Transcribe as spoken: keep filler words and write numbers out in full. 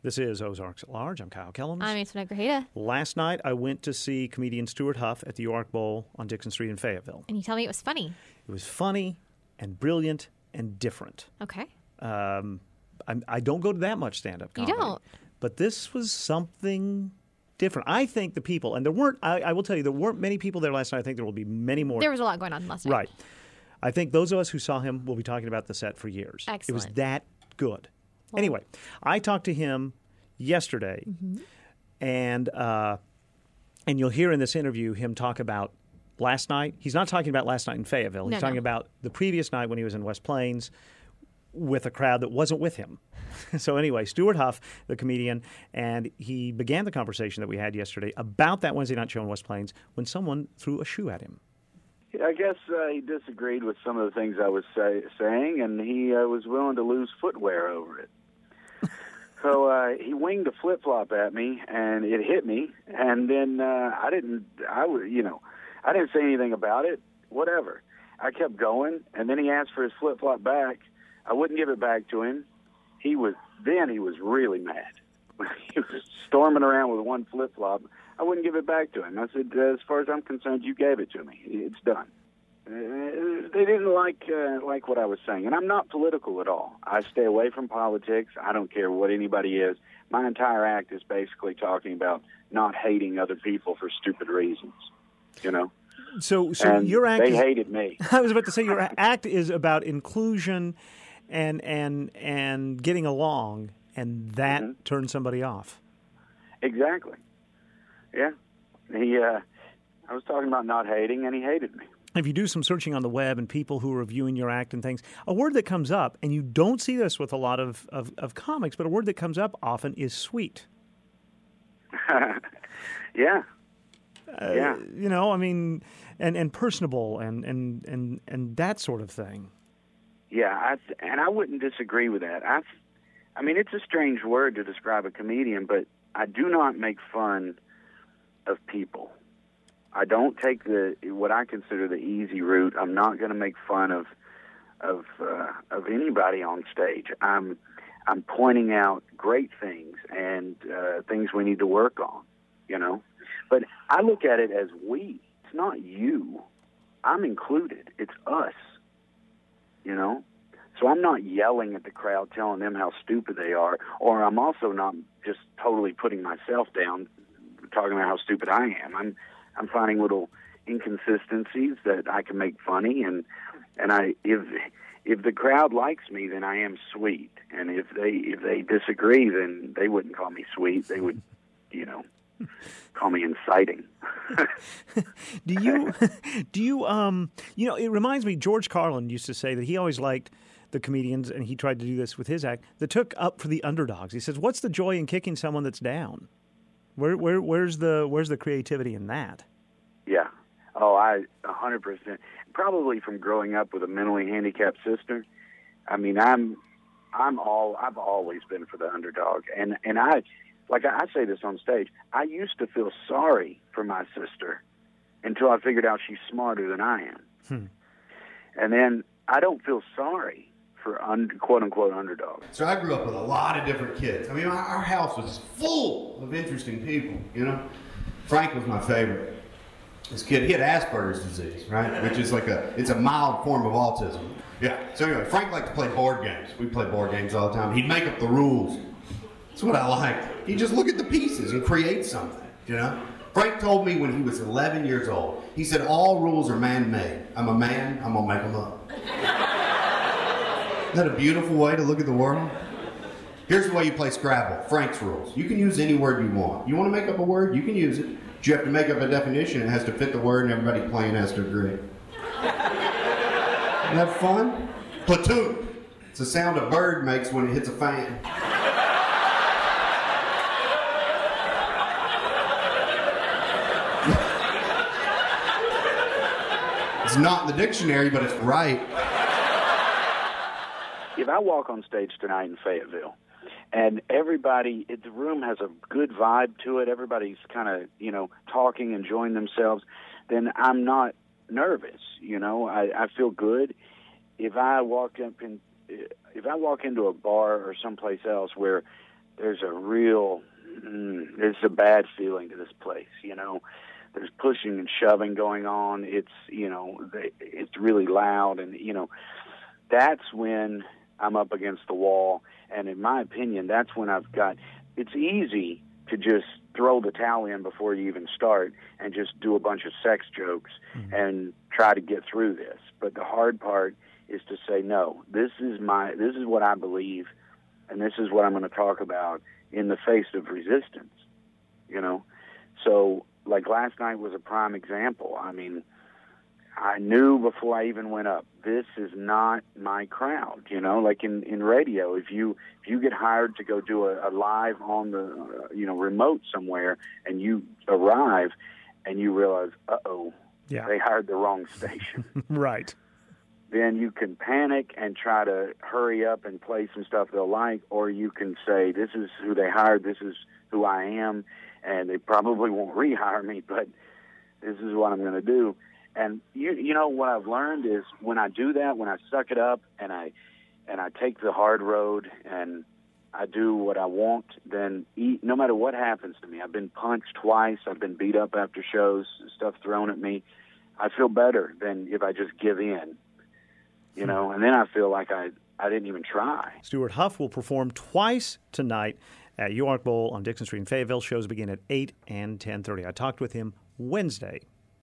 This is Ozarks at Large. I'm Kyle Kellums. I'm Antoinette Grajeda. Last night, I went to see comedian Stuart Huff at the York Bowl on Dixon Street in Fayetteville. And you tell me it was funny. It was funny and brilliant and different. Okay. Um, I, I don't go to that much stand-up comedy. You don't? But this was something different. I think the people, and there weren't, I, I will tell you, there weren't many people there last night. I think there will be many more. There was a lot going on last night. Right. I think those of us who saw him will be talking about the set for years. Excellent. It was that good. Well, anyway, I talked to him yesterday, mm-hmm. and uh, and you'll hear in this interview him talk about last night. He's not talking about last night in Fayetteville. He's no, talking no. about the previous night when he was in West Plains with a crowd that wasn't with him. So anyway, Stuart Huff, the comedian, and he began the conversation that we had yesterday about that Wednesday night show in West Plains when someone threw a shoe at him. I guess uh, he disagreed with some of the things I was say, saying, and he uh, was willing to lose footwear over it. So uh, he winged a flip-flop at me, and it hit me, and then uh, I didn't, I was, you know, I didn't say anything about it, whatever. I kept going, and then he asked for his flip-flop back. I wouldn't give it back to him. He was, then he was really mad. He was storming around with one flip-flop. I wouldn't give it back to him. I said, as far as I'm concerned, you gave it to me. It's done. Uh, they didn't like uh, like what I was saying. And I'm not political at all. I stay away from politics. I don't care what anybody is. My entire act is basically talking about not hating other people for stupid reasons, you know? So, so and your act they is, hated me. I was about to say your act is about inclusion and and and getting along, and that mm-hmm. turns somebody off. Exactly. Yeah. He. Uh, I was talking about not hating, and he hated me. If you do some searching on the web and people who are viewing your act and things, a word that comes up, and you don't see this with a lot of, of, of comics, but a word that comes up often is sweet. yeah. Uh, yeah. You know, I mean, and, and personable and, and, and, and that sort of thing. Yeah, I th- and I wouldn't disagree with that. I, th- I mean, it's a strange word to describe a comedian, but I do not make fun of people. I don't take the what I consider the easy route. I'm not going to make fun of of uh, of anybody on stage. I'm I'm pointing out great things and uh, things we need to work on, you know. But I look at it as we. It's not you. I'm included. It's us, you know. So I'm not yelling at the crowd, telling them how stupid they are, or I'm also not just totally putting myself down, talking about how stupid I am. I'm I'm finding little inconsistencies that I can make funny, and and I if if the crowd likes me, then I am sweet, and if they if they disagree, then they wouldn't call me sweet. They would, you know, call me inciting. do you do you um you know, it reminds me, George Carlin used to say that he always liked the comedians, and he tried to do this with his act, that took up for the underdogs. He says, "What's the joy in kicking someone that's down? Where where where's the where's the creativity in that?" Yeah. Oh, I a hundred percent. Probably from growing up with a mentally handicapped sister. I mean, I'm I'm all I've always been for the underdog, and and I like I say this on stage. I used to feel sorry for my sister until I figured out she's smarter than I am, hmm. and then I don't feel sorry for un, quote unquote underdogs. So I grew up with a lot of different kids. I mean, our, our house was full of interesting people. You know, Frank was my favorite. This kid, he had Asperger's disease, right? Which is like a, it's a mild form of autism. Yeah. So anyway, Frank liked to play board games. We played board games all the time. He'd make up the rules. That's what I liked. He'd just look at the pieces and create something, you know? Frank told me when he was eleven years old, he said, all rules are man-made. I'm a man, I'm gonna make them up. Isn't that a beautiful way to look at the world? Here's the way you play Scrabble, Frank's rules. You can use any word you want. You want to make up a word, you can use it. But you have to make up a definition. It has to fit the word, and everybody playing has to agree. Isn't that fun? Platoon. It's the sound a bird makes when it hits a fan. It's not in the dictionary, but it's right. If I walk on stage tonight in Fayetteville, and everybody, it, the room has a good vibe to it, everybody's kind of, you know, talking, enjoying themselves, then I'm not nervous, you know, I, I feel good. If I walk up in, if I walk into a bar or someplace else where there's a real, mm, there's a bad feeling to this place, you know. There's pushing and shoving going on. It's, you know, they, it's really loud. And, you know, that's when I'm up against the wall. And in my opinion, that's when I've got, it's easy to just throw the towel in before you even start and just do a bunch of sex jokes mm-hmm. and try to get through this. But the hard part is to say, no, this is my, this is what I believe, and this is what I'm going to talk about in the face of resistance, you know? So, like last night was a prime example. I mean, I knew before I even went up, this is not my crowd, you know? Like in, in radio, if you if you get hired to go do a, a live on the, uh, you know, remote somewhere, and you arrive and you realize, uh-oh, yeah. they hired the wrong station. Right. Then you can panic and try to hurry up and play some stuff they'll like, or you can say, this is who they hired, this is who I am, and they probably won't rehire me, but this is what I'm going to do. And you you know what I've learned is when I do that, when I suck it up and I and I take the hard road and I do what I want, then eat, no matter what happens to me, I've been punched twice, I've been beat up after shows, stuff thrown at me, I feel better than if I just give in, you know, and then I feel like I, I didn't even try. Stuart Huff will perform twice tonight at York Bowl on Dixon Street in Fayetteville. Shows begin at eight and ten thirty. I talked with him Wednesday